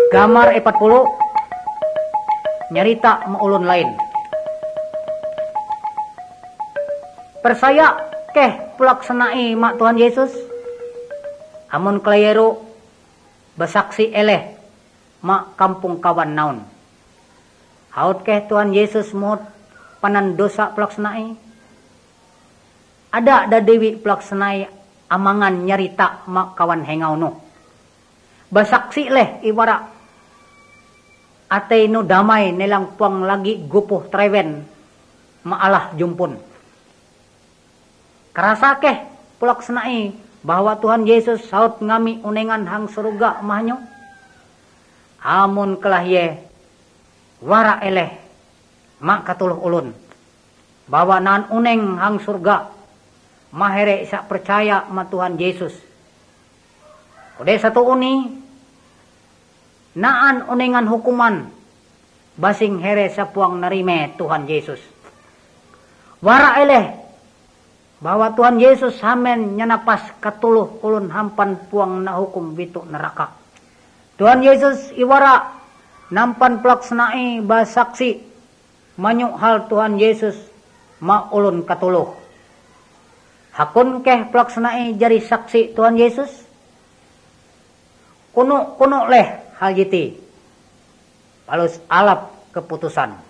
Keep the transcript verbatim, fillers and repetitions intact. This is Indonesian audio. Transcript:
Gambar empat puluh nyarita maulun lain. Persaya keh pelaksanai mak Tuhan Yesus. Amun klayero besaksi eleh mak kampung kawan naun. Haut keh Tuhan Yesus mod panan dosa pelaksanai. Ada da dewi pelaksanai amangan nyarita mak kawan hengau no. Besaksi leh ibarat atay no damay nilang puang lagi gupuh trewen maalah jumpun. Karasa keh pelaksanai bahwa Tuhan Yesus saut ngami unengan hang surga mahnyo. Amun kelahye wara eleh mak katuluh ulun bahwa nan uneng hang surga mahere sak percaya ma Tuhan Yesus. Kode satu uni naan unengan hukuman basing here sa puang narime Tuhan Yesus. Wara eleh bahwa Tuhan Yesus hamen nyanapas katuluh ulun hampan puang na hukum bitu neraka. Tuhan Yesus iwara nampan pelaksanai basaksi manyuk hal Tuhan Yesus ma ulun katuluh. Hakun keh pelaksanai jari saksi Tuhan Yesus. Kuno kuno leh hal jiti palus alap keputusan.